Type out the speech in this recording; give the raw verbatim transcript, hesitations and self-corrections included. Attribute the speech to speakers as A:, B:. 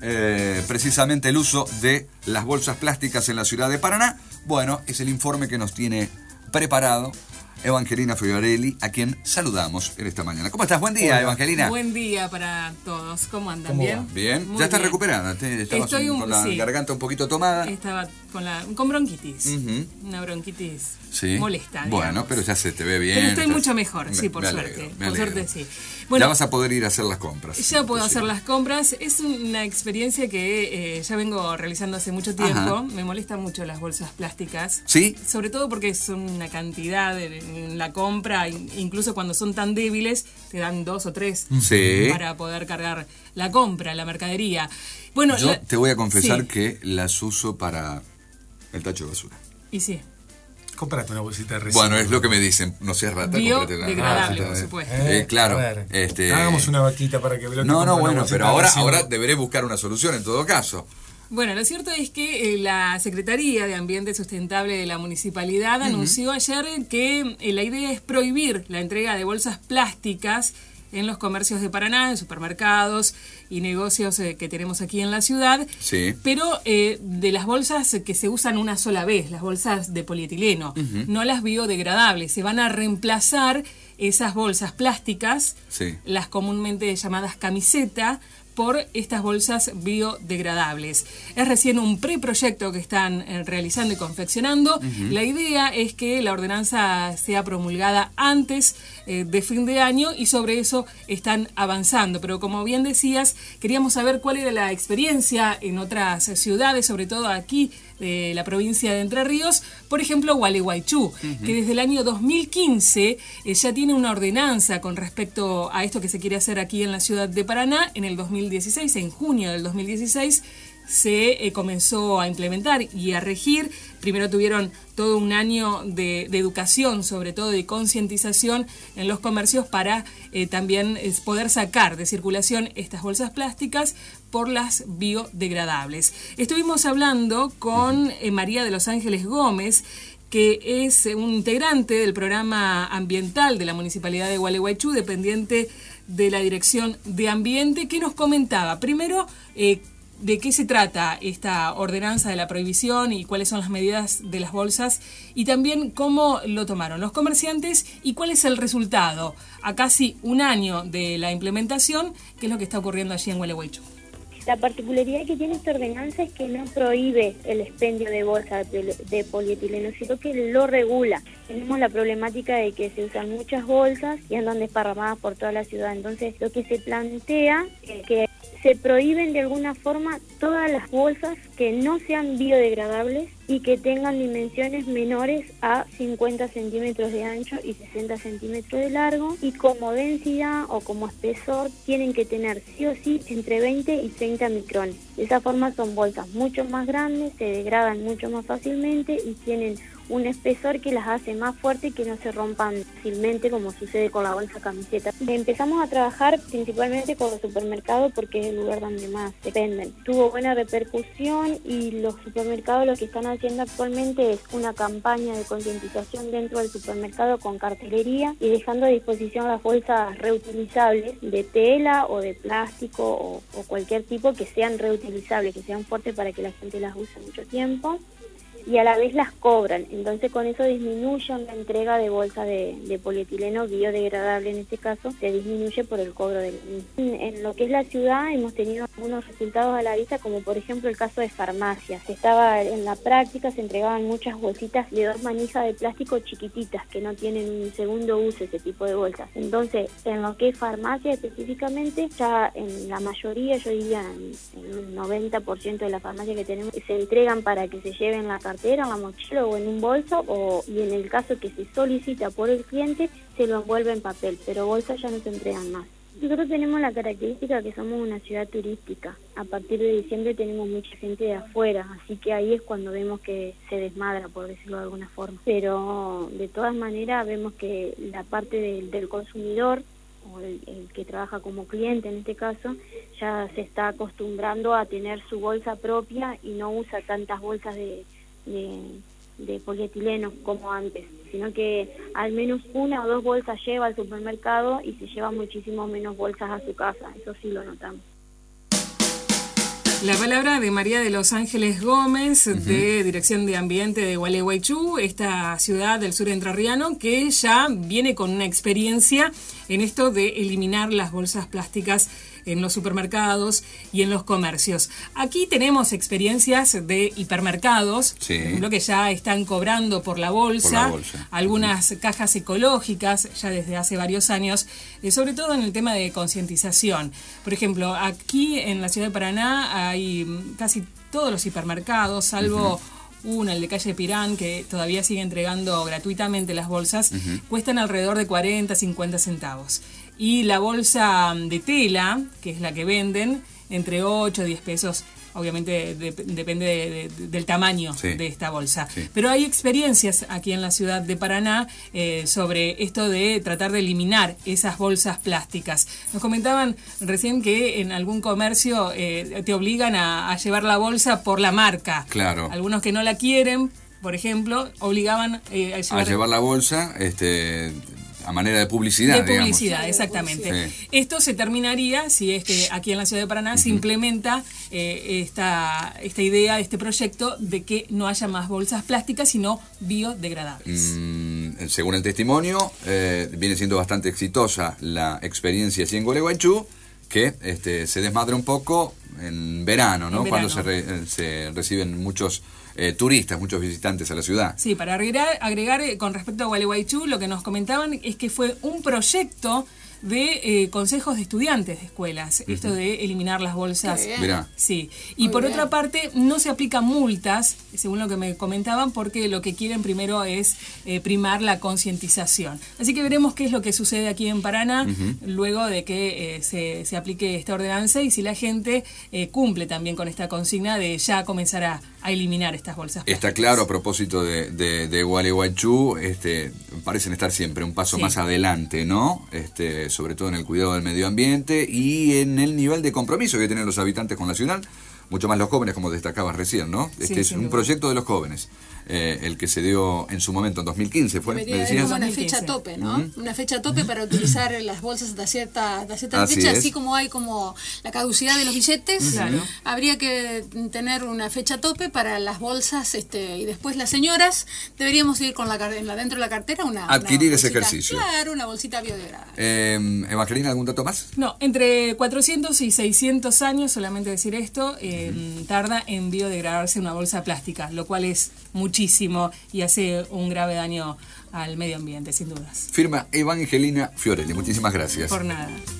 A: eh, precisamente el uso de las bolsas plásticas en la ciudad de Paraná. Bueno, es el informe que nos tiene preparado Evangelina Fiorelli, a quien saludamos en esta mañana. ¿Cómo estás? Buen día, Hola. Evangelina.
B: Buen día para todos. ¿Cómo andan?
A: ¿Cómo
B: ¿Bien?
A: Va? Bien.
B: Muy
A: ¿Ya estás
B: bien.
A: recuperada? ¿Te, estabas
B: Estoy un,
A: con la
B: sí.
A: garganta un poquito tomada?
B: Estaba con, la, con bronquitis.
A: Uh-huh.
B: Una bronquitis
A: sí.
B: molesta,
A: Bueno,
B: digamos.
A: pero ya se te ve bien.
B: Pero estoy
A: estás...
B: mucho mejor,
A: me,
B: sí, por
A: me
B: suerte.
A: Alegro, me
B: por
A: alegro.
B: suerte, sí. Bueno,
A: ya vas a poder ir a hacer las compras.
B: Ya puedo
A: posible.
B: hacer las compras. Es una experiencia que eh, ya vengo realizando hace mucho tiempo. Ajá. Me molestan mucho las bolsas plásticas.
A: ¿Sí?
B: Sobre todo porque son una cantidad en, en la compra, incluso cuando son tan débiles, te dan dos o tres
A: sí.
B: para poder cargar la compra, la mercadería. Bueno,
A: yo
B: la...
A: te voy a confesar sí. que las uso para el tacho de basura.
B: Y sí.
C: Cómprate una bolsita de residuos.
A: Bueno, es lo que me dicen, no seas rata.
B: Biodegradable, por supuesto.
A: Eh, eh, claro.
C: Este... Hagamos una vaquita para que...
A: No, no, bueno, pero ahora, ahora deberé buscar una solución en todo caso.
B: Bueno, lo cierto es que eh, la Secretaría de Ambiente Sustentable de la Municipalidad uh-huh. anunció ayer que eh, la idea es prohibir la entrega de bolsas plásticas en los comercios de Paraná, en supermercados y negocios eh, que tenemos aquí en la ciudad,
A: sí.
B: pero eh, de las bolsas que se usan una sola vez, las bolsas de polietileno, uh-huh. no las biodegradables. Se van a reemplazar esas bolsas plásticas,
A: sí.
B: las comúnmente llamadas camiseta, por estas bolsas biodegradables. Es recién un preproyecto que están eh, realizando y confeccionando. Uh-huh. La idea es que la ordenanza sea promulgada antes eh, de fin de año y sobre eso están avanzando. Pero como bien decías, queríamos saber cuál era la experiencia en otras ciudades, sobre todo aquí de la provincia de Entre Ríos, por ejemplo, Gualeguaychú, uh-huh. que desde el año dos mil quince eh, ya tiene una ordenanza con respecto a esto que se quiere hacer aquí en la ciudad de Paraná. En el dos mil dieciséis, en junio del dos mil dieciséis, se eh, comenzó a implementar y a regir. Primero tuvieron todo un año de, de educación, sobre todo de concientización en los comercios para eh, también eh, poder sacar de circulación estas bolsas plásticas por las biodegradables. Estuvimos hablando con eh, María de los Ángeles Gómez, que es un integrante del programa ambiental de la Municipalidad de Gualeguaychú, dependiente de la Dirección de Ambiente, que nos comentaba primero eh, de qué se trata esta ordenanza de la prohibición y cuáles son las medidas de las bolsas y también cómo lo tomaron los comerciantes y cuál es el resultado a casi un año de la implementación, qué es lo que está ocurriendo allí en Gualeguaychú.
D: La particularidad que tiene esta ordenanza es que no prohíbe el expendio de bolsas de, de polietileno, sino que lo regula. Tenemos la problemática de que se usan muchas bolsas y andan desparramadas por toda la ciudad. Entonces, lo que se plantea es que se prohíben de alguna forma todas las bolsas que no sean biodegradables y que tengan dimensiones menores a cincuenta centímetros de ancho y sesenta centímetros de largo, y como densidad o como espesor tienen que tener sí o sí entre veinte y treinta micrones. De esa forma son bolsas mucho más grandes, se degradan mucho más fácilmente y tienen un espesor que las hace más fuertes y que no se rompan fácilmente como sucede con la bolsa camiseta. Empezamos a trabajar principalmente con los supermercados porque es el lugar donde más dependen. Tuvo buena repercusión y los supermercados lo que están haciendo actualmente es una campaña de concientización dentro del supermercado con cartelería y dejando a disposición las bolsas reutilizables de tela o de plástico o, o cualquier tipo que sean reutilizables, que sean fuertes para que la gente las use mucho tiempo. Y a la vez las cobran, entonces con eso disminuyen la entrega de bolsas de, de polietileno biodegradable, en este caso se disminuye por el cobro del mismo. En, en lo que es la ciudad hemos tenido algunos resultados a la vista, como por ejemplo el caso de farmacias. Se estaba en la práctica, se entregaban muchas bolsitas de dos manijas de plástico chiquititas que no tienen un segundo uso, ese tipo de bolsas. Entonces, en lo que es farmacia específicamente, ya en la mayoría, yo diría en, en un noventa por ciento de la farmacia que tenemos, se entregan para que se lleven la cartera, en la mochila o en un bolso, o, y en el caso que se solicita por el cliente, se lo envuelve en papel, pero bolsas ya no se entregan más. Nosotros tenemos la característica que somos una ciudad turística. A partir de diciembre tenemos mucha gente de afuera, así que ahí es cuando vemos que se desmadra, por decirlo de alguna forma. Pero de todas maneras vemos que la parte del, del consumidor, o el, el que trabaja como cliente en este caso, ya se está acostumbrando a tener su bolsa propia y no usa tantas bolsas de De, de polietileno como antes, sino que al menos una o dos bolsas lleva al supermercado y se lleva muchísimo menos bolsas a su casa, eso sí lo notamos.
B: La palabra de María de los Ángeles Gómez, uh-huh. de Dirección de Ambiente de Gualeguaychú, esta ciudad del sur entrerriano, que ya viene con una experiencia en esto de eliminar las bolsas plásticas en los supermercados y en los comercios. Aquí tenemos experiencias de hipermercados, sí. por ejemplo, que ya están cobrando por la bolsa, por la bolsa. algunas uh-huh. cajas ecológicas ya desde hace varios años, eh, sobre todo en el tema de concientización. Por ejemplo, aquí en la ciudad de Paraná hay casi todos los hipermercados, salvo uh-huh. uno, el de calle Pirán, que todavía sigue entregando gratuitamente las bolsas, uh-huh. cuestan alrededor de cuarenta, cincuenta centavos. Y la bolsa de tela, que es la que venden, entre ocho a diez pesos, obviamente de, depende de, de, del tamaño sí. de esta bolsa. Sí. Pero hay experiencias aquí en la ciudad de Paraná eh, sobre esto de tratar de eliminar esas bolsas plásticas. Nos comentaban recién que en algún comercio eh, te obligan a, a llevar la bolsa por la marca.
A: Claro.
B: Algunos que no la quieren, por ejemplo, obligaban eh, a, llevar...
A: a llevar la bolsa, este... a manera de publicidad,
B: De publicidad,
A: digamos.
B: exactamente.
A: Sí.
B: Esto se terminaría si es que aquí en la ciudad de Paraná uh-huh. se implementa eh, esta, esta idea, este proyecto de que no haya más bolsas plásticas, sino biodegradables.
A: Mm, según el testimonio, eh, viene siendo bastante exitosa la experiencia así en Gualeguaychú, que este, se desmadra un poco en verano, ¿no? En verano. Cuando se, re, se reciben muchos eh, turistas, muchos visitantes a la ciudad.
B: Sí, para agregar, agregar eh, con respecto a Gualeguaychú, lo que nos comentaban es que fue un proyecto de eh, consejos de estudiantes de escuelas, uh-huh. esto de eliminar las bolsas.
A: Mirá.
B: Sí. Y Muy por bien. Otra parte, no se aplican multas, según lo que me comentaban, porque lo que quieren primero es eh, primar la concientización. Así que veremos qué es lo que sucede aquí en Paraná, uh-huh. luego de que eh, se, se aplique esta ordenanza y si la gente eh, cumple también con esta consigna de ya comenzar a, a eliminar estas bolsas plásticas.
A: Está claro, a propósito de, de, de Gualeguaychú, este, parecen estar siempre un paso sí. más adelante, ¿no? Este, sobre todo en el cuidado del medio ambiente y en el nivel de compromiso que tienen los habitantes con la ciudad, mucho más los jóvenes, como destacabas recién, ¿no? Este sí, es un duda. proyecto de los jóvenes, eh, el que se dio en su momento en dos mil quince, ¿fue?
E: ¿Me decías? Una fecha tope, ¿no? Uh-huh. Una fecha tope uh-huh. para utilizar las bolsas hasta cierta, hasta cierta
A: así
E: fecha,
A: es.
E: Así como hay como la caducidad de los billetes,
B: claro.
E: habría que tener una fecha tope para las bolsas, este, y después las señoras deberíamos ir con la, en la dentro de la cartera una
A: adquirir
E: una
A: ese
E: bolsita,
A: ejercicio.
E: Claro, una bolsita biodegradable.
A: Eh, Evangelina, ¿algún dato más?
B: No, entre cuatrocientos y seiscientos años, solamente decir esto, eh, uh-huh. tarda en biodegradarse una bolsa plástica, lo cual es muchísimo y hace un grave daño al medio ambiente, sin dudas.
A: Firma Evangelina Fiorelli. Muchísimas gracias.
B: Por nada.